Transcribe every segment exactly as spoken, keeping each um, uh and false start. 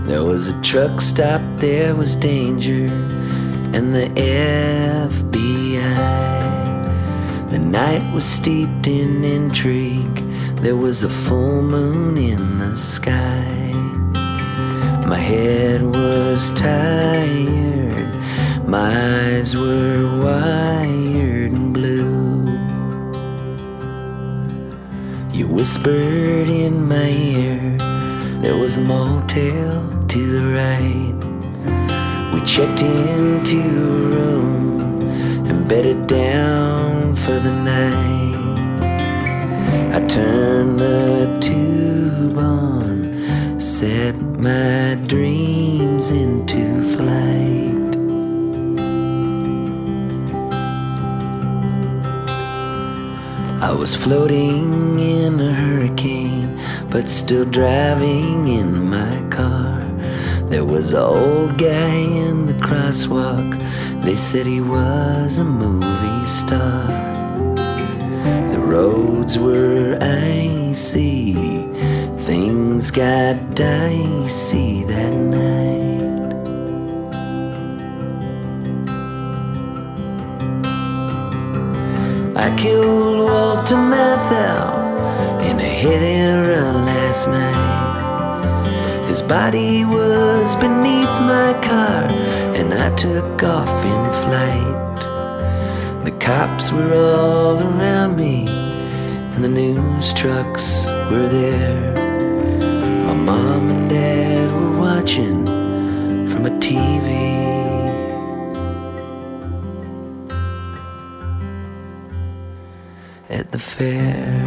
There was a truck stop, there was danger, and the F B I. The night was steeped in intrigue, there was a full moon in the sky. My head was tired, my eyes were wired and blue. You whispered in my ear, there was a motel to the right. We checked into a room and bedded down for the night. I turned the tube on, set my dreams into flight. I was floating in a hurricane, but still driving in my car. There was an old guy in the crosswalk, they said he was a movie star. The roads were icy, things got dicey that night. I killed Walter Matthau in a hit-and-run last night. His body was beneath my car, and I took off in flight. The cops were all around me, and the news trucks were there. My mom and dad were watching from a T V. At the fair.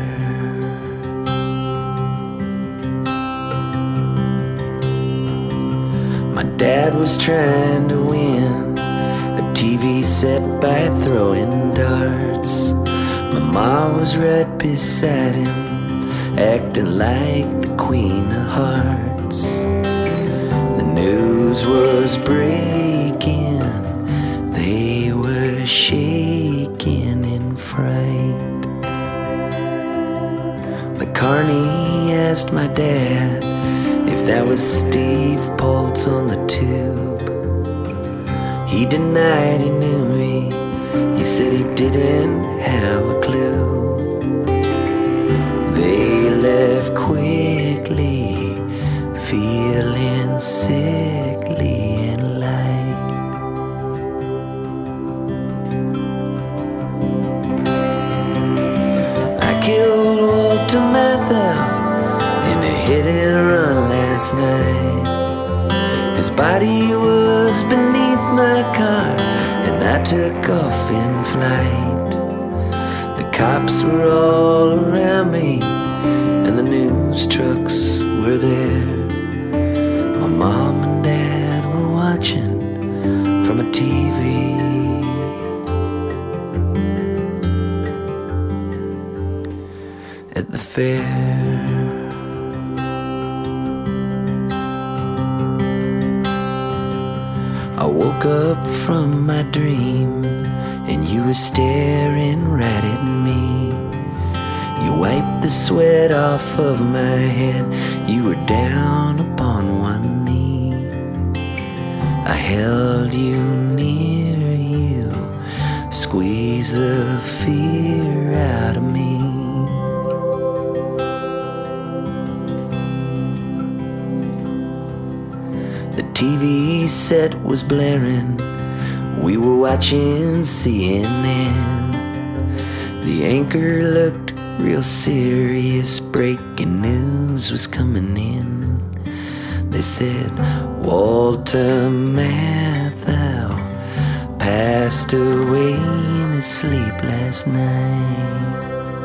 My dad was trying to win a T V set by throwing darts. My mom was right beside him, acting like the Queen of Hearts. The news was breaking, they were shaking in fright. Carney asked my dad if that was Steve Poltz on the tube. He denied he knew me, he said he didn't have a clue. They left quickly, feeling sickly and light. I killed Walter Matthau in a hit-and-run last night. His body was beneath my car, and I took off in flight. The cops were all around me, and the news trucks were there. My mom and dad were watching from a T V. At the fair. I woke up from my dream, and you were staring right at me. You wiped the sweat off of my head, you were down upon one knee. I held you near you, squeezed the fear out of me. The T V set was blaring, we were watching C N N. The anchor looked real serious, breaking news was coming in. They said Walter Matthau passed away in his sleep last night.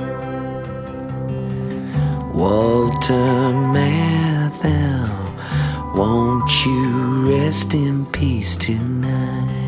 Walter Matthau, won't you rest in peace tonight?